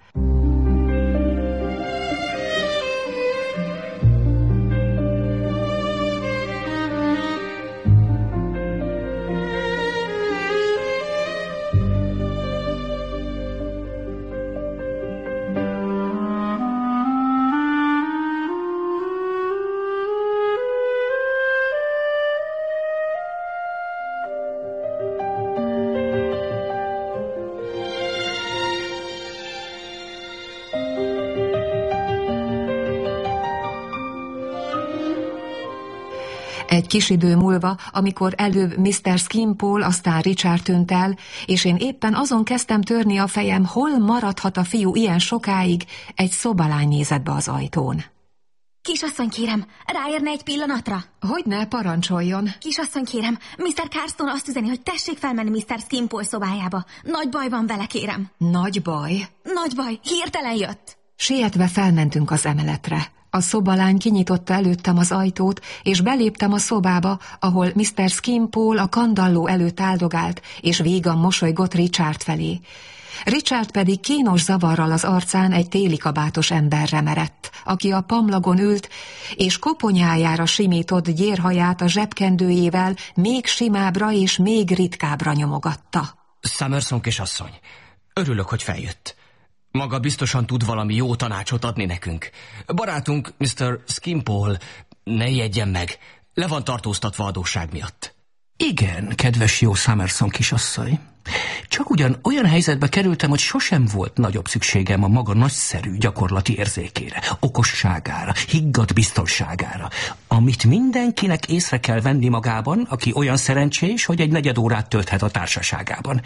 [SPEAKER 5] Egy kis idő múlva, amikor előbb miszter Skimpole, aztán Richard tűnt el, és én éppen azon kezdtem törni a fejem, hol maradhat a fiú ilyen sokáig, egy szobalány nézett be az ajtón.
[SPEAKER 18] Kisasszony, kérem, ráérne egy pillanatra?
[SPEAKER 5] Hogyne, parancsoljon.
[SPEAKER 18] Kisasszony, kérem, miszter Carston azt üzeni, hogy tessék felmenni miszter Skimpole szobájába. Nagy baj van vele, kérem.
[SPEAKER 5] Nagy baj?
[SPEAKER 18] Nagy baj, hirtelen jött.
[SPEAKER 5] Sietve felmentünk az emeletre. A szobalány kinyitotta előttem az ajtót, és beléptem a szobába, ahol miszter Skimpole a kandalló előtt áldogált, és vígan mosolygott Richard felé. Richard pedig kínos zavarral az arcán egy télikabátos emberre merett, aki a pamlagon ült, és koponyájára simított gyérhaját a zsebkendőjével még simábbra és még ritkábbra nyomogatta.
[SPEAKER 17] Summerson kisasszony, örülök, hogy feljött. Maga biztosan tud valami jó tanácsot adni nekünk. Barátunk, miszter Skimpole, ne ijedjen meg, le van tartóztatva adósság miatt.
[SPEAKER 19] Igen, kedves jó Summerson kisasszony. Csak ugyan olyan helyzetbe kerültem, hogy sosem volt nagyobb szükségem a maga nagyszerű gyakorlati érzékére, okosságára, higgadt biztonságára, amit mindenkinek észre kell venni magában, aki olyan szerencsés, hogy egy negyed órát tölthet a társaságában.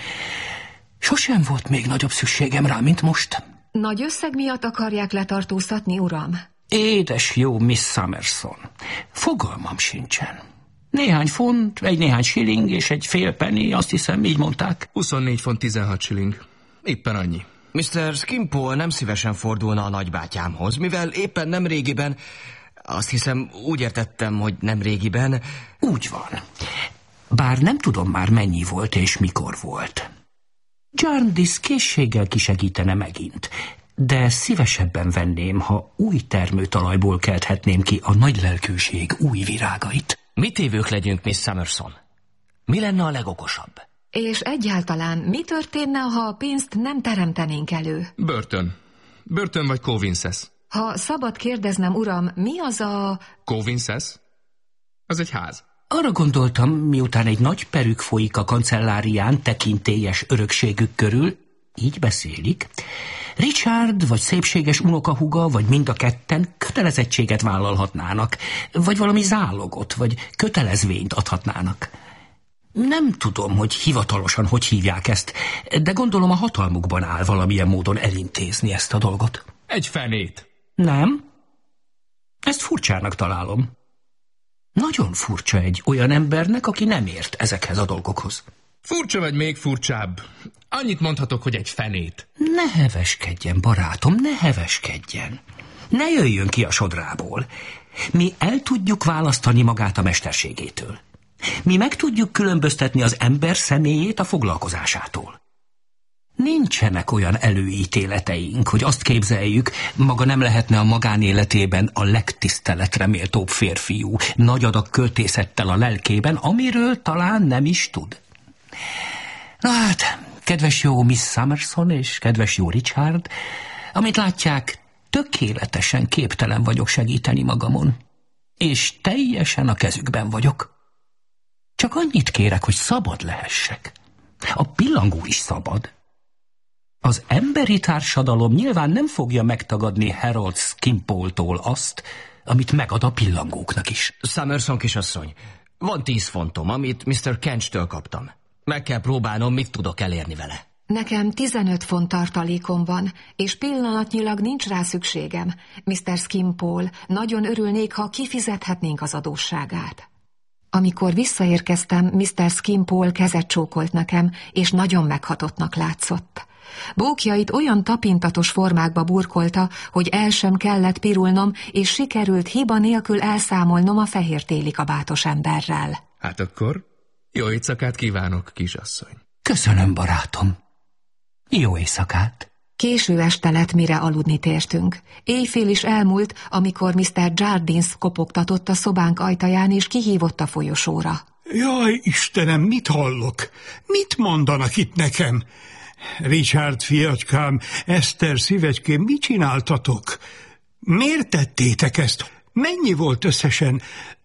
[SPEAKER 19] Sosem volt még nagyobb szükségem rá, mint most.
[SPEAKER 5] Nagy összeg miatt akarják letartóztatni, uram?
[SPEAKER 19] Édes jó Miss Summerson, fogalmam sincsen. Néhány font, egy néhány shilling és egy fél penny, azt hiszem, így mondták.
[SPEAKER 20] huszonnégy font tizenhat shilling. Éppen annyi.
[SPEAKER 17] miszter Skimpole nem szívesen fordulna a nagybátyámhoz, mivel éppen nem régiben, azt hiszem, úgy értettem, hogy nem régiben.
[SPEAKER 19] Úgy van. Bár nem tudom már mennyi volt és mikor volt. Jarndyce készséggel kisegítene megint, de szívesebben venném, ha új termőtalajból kelthetném ki a nagylelkűség új virágait.
[SPEAKER 17] Mi tévők legyünk, Miss Summerson? Mi lenne a legokosabb?
[SPEAKER 5] És egyáltalán mi történne, ha a pénzt nem teremtenénk elő?
[SPEAKER 20] Börtön. Börtön vagy Covinses.
[SPEAKER 5] Ha szabad kérdeznem, uram, mi az a...
[SPEAKER 20] Covinses? Az egy ház.
[SPEAKER 19] Arra gondoltam, miután egy nagy perük folyik a kancellárián tekintélyes örökségük körül, így beszélik, Richard vagy szépséges unokahúga, vagy mind a ketten kötelezettséget vállalhatnának, vagy valami zálogot, vagy kötelezvényt adhatnának. Nem tudom, hogy hivatalosan hogy hívják ezt, de gondolom a hatalmukban áll valamilyen módon elintézni ezt a dolgot.
[SPEAKER 20] Egy fenét.
[SPEAKER 19] Nem? Ezt furcsának találom. Nagyon furcsa egy olyan embernek, aki nem ért ezekhez a dolgokhoz.
[SPEAKER 20] Furcsa vagy még furcsább. Annyit mondhatok, hogy egy fenét.
[SPEAKER 19] Ne heveskedjen, barátom, ne heveskedjen. Ne jöjjön ki a sodrából. Mi el tudjuk választani magát a mesterségétől. Mi meg tudjuk különböztetni az ember személyét a foglalkozásától. Nincsenek olyan előítéleteink, hogy azt képzeljük, maga nem lehetne a magánéletében a legtiszteletre méltóbb férfiú, nagy adag költészettel a lelkében, amiről talán nem is tud. Na hát, kedves jó Miss Summerson és kedves jó Richard, amit látják, tökéletesen képtelen vagyok segíteni magamon, és teljesen a kezükben vagyok. Csak annyit kérek, hogy szabad lehessek. A pillangó is szabad. Az emberi társadalom nyilván nem fogja megtagadni Harold Skimpole-tól azt, amit megad a pillangóknak is.
[SPEAKER 17] Summerson kisasszony, van tíz fontom, amit miszter Kench-től kaptam. Meg kell próbálnom, mit tudok elérni vele.
[SPEAKER 5] Nekem tizenöt font tartalékom van, és pillanatnyilag nincs rá szükségem. miszter Skimpole, nagyon örülnék, ha kifizethetnénk az adósságát. Amikor visszaérkeztem, miszter Skimpole kezet csókolt nekem, és nagyon meghatottnak látszott. Bókjait olyan tapintatos formákba burkolta, hogy el sem kellett pirulnom, és sikerült hiba nélkül elszámolnom a fehértéli kabátos emberrel.
[SPEAKER 20] Hát akkor jó éjszakát kívánok, kisasszony.
[SPEAKER 19] Köszönöm, barátom. Jó éjszakát.
[SPEAKER 5] Késő este lett, mire aludni tértünk. Éjfél is elmúlt, amikor miszter Jardins kopogtatott a szobánk ajtaján, és kihívott a folyosóra.
[SPEAKER 16] Jaj, Istenem, mit hallok? Mit mondanak itt nekem? Richard, fiacskám, Eszter, szívecském, mit csináltatok? Miért tettétek ezt? Mennyi volt összesen?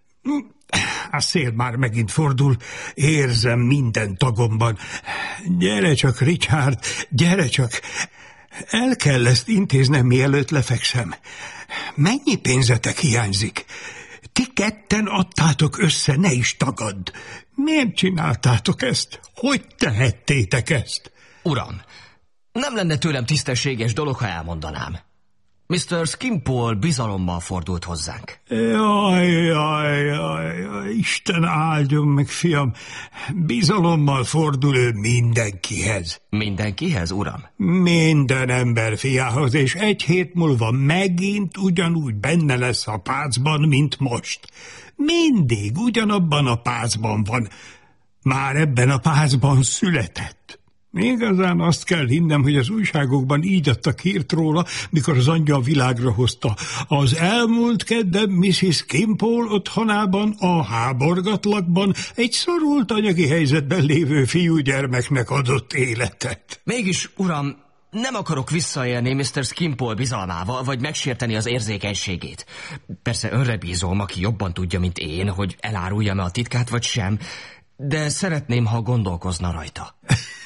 [SPEAKER 16] A szél már megint fordul, érzem minden tagomban. Gyere csak, Richard, gyere csak! El kell ezt intéznem, mielőtt lefekszem. Mennyi pénzetek hiányzik? Ti ketten adtátok össze, ne is tagadd. Miért csináltátok ezt? Hogy tehettétek ezt?
[SPEAKER 17] Uram, nem lenne tőlem tisztességes dolog, ha elmondanám. miszter Skimpole bizalommal fordult hozzánk.
[SPEAKER 16] Jaj, jaj, jaj, jaj, Isten áldjon meg, fiam. Bizalommal fordul ő mindenkihez.
[SPEAKER 17] Mindenkihez, uram?
[SPEAKER 16] Minden ember fiához, és egy hét múlva megint ugyanúgy benne lesz a pácban, mint most. Mindig ugyanabban a pácban van. Már ebben a pácban született. Igazán azt kell hinnem, hogy az újságokban így adtak hírt róla, mikor az anyja a világra hozta. Az elmúlt kedden missziz Skimpole otthonában, a háborgatlakban egy szorult anyagi helyzetben lévő fiúgyermeknek adott életet.
[SPEAKER 17] Mégis, uram, nem akarok visszaélni miszter Skimpole bizalmával, vagy megsérteni az érzékenységét. Persze önre bízom, aki jobban tudja, mint én, hogy eláruljam-e a titkát, vagy sem, de szeretném, ha gondolkozna rajta.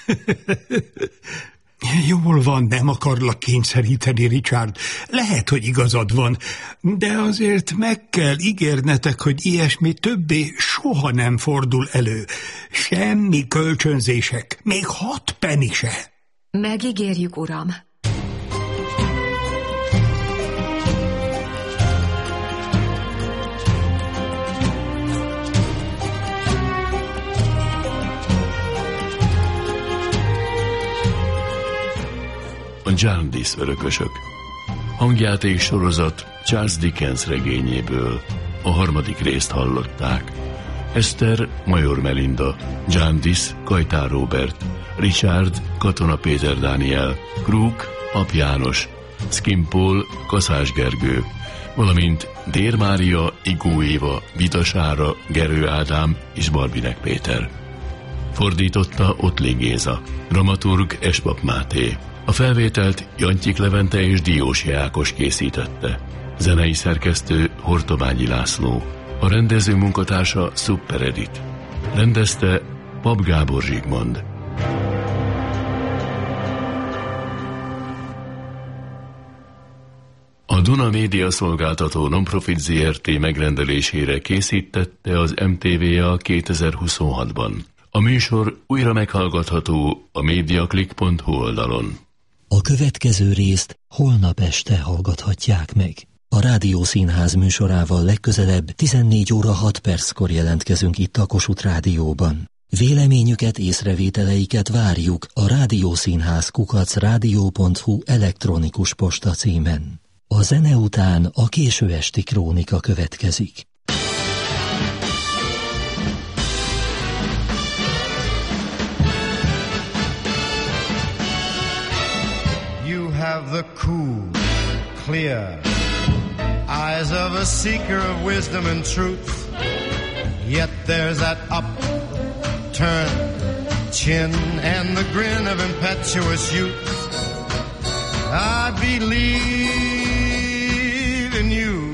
[SPEAKER 16] Jól van, nem akarlak kényszeríteni, Richard. Lehet, hogy igazad van, de azért meg kell ígérnetek, hogy ilyesmi többé soha nem fordul elő. Semmi kölcsönzések, még hat penny se.
[SPEAKER 5] Megígérjük, uram.
[SPEAKER 4] A Jarndyce örökösök. Hangjáték sorozat Charles Dickens regényéből. A harmadik részt hallották. Eszter Major Melinda, Jarndyce Kajtár Róbert, Richard Katona Péter Dániel, Kruk Pap János, Skimpole Kaszás Gergő, valamint Dér Mária, Igó Éva, Vitasára, Gerő Ádám és Barbinek Péter. Fordította Ottling Géza, dramaturg Espap Máté. A felvételt Jantyik Levente és Diósi Ákos készítette. Zenei szerkesztő Hortobányi László. A rendező munkatársa Super Edit. Rendezte Pap Gábor Zsigmond. A Duna Média Szolgáltató Nonprofit zé er té megrendelésére készítette az em té vé á kétezer-huszonhatban. A műsor újra meghallgatható a mediaclick pont hu oldalon.
[SPEAKER 2] A következő részt holnap este hallgathatják meg. A Rádiószínház műsorával legközelebb tizennégy óra hat perckor jelentkezünk itt a Kossuth Rádióban. Véleményüket, észrevételeiket várjuk a rádiószínház kukac rádió pont hu elektronikus posta címen. A zene után a késő esti krónika következik.
[SPEAKER 14] Have the cool, clear eyes of a seeker of wisdom and truth. Yet there's that upturned chin and the grin of impetuous youth. I believe in you.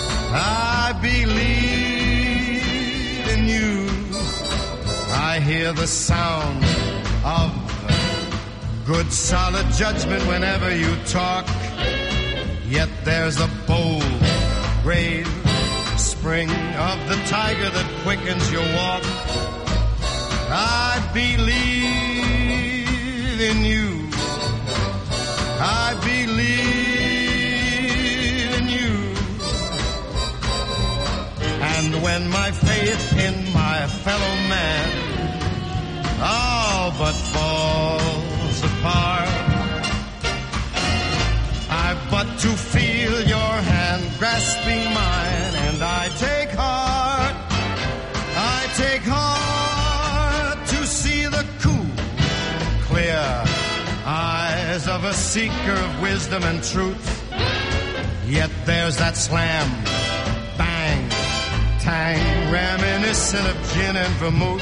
[SPEAKER 14] I believe in you. I hear the sound of good solid judgment whenever you talk. Yet there's a bold, brave spring of the tiger that quickens your walk. I believe in you. I believe in you. And when my faith in my fellow man all but falls apart, I've but to feel your hand grasping mine, and I take heart, I take heart to see the cool, clear eyes of a seeker of wisdom and truth. Yet there's that slam, bang, tang, reminiscent of gin and vermouth.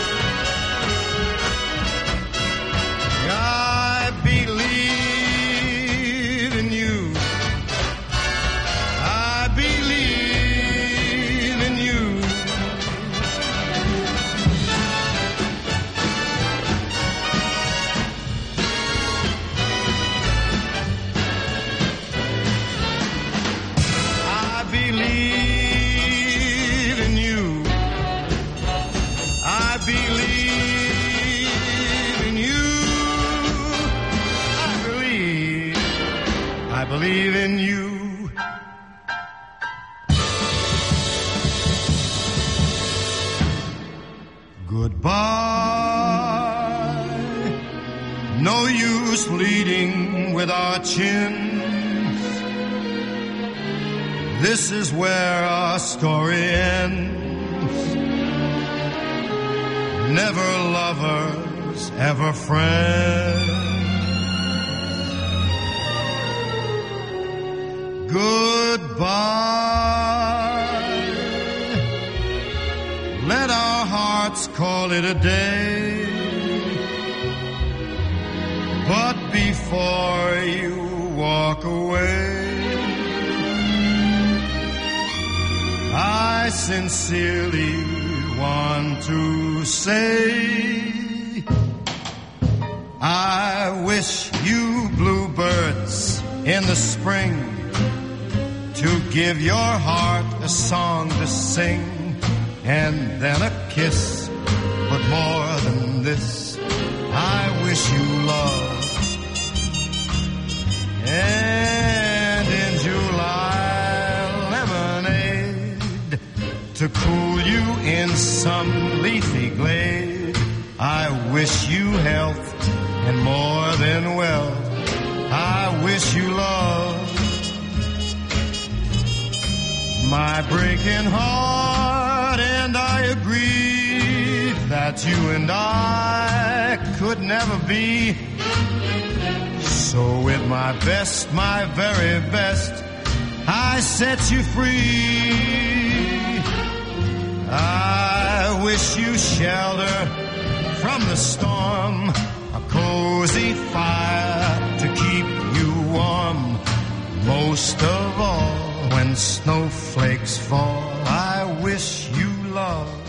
[SPEAKER 14] I believe in you. I believe in you. I believe in you. I believe in you. I believe. I believe in you. Goodbye. No use leading with our chins. This is where our story ends. Never lovers, ever friends. Goodbye. Let our hearts call it a day. But before you walk away, I sincerely want to say, I wish you bluebirds in the spring to give your heart a song to sing, and then a kiss. But more than this, I wish you love. And in July, lemonade to cool you in some leafy glade. I wish you health and more than wealth. I wish you love. My breaking heart, and I agree that you and I could never be. So with my best, my very best, I set you free. I wish you shelter from the storm, a cozy fire to keep you warm. Most of all, when snowflakes fall, I wish you love.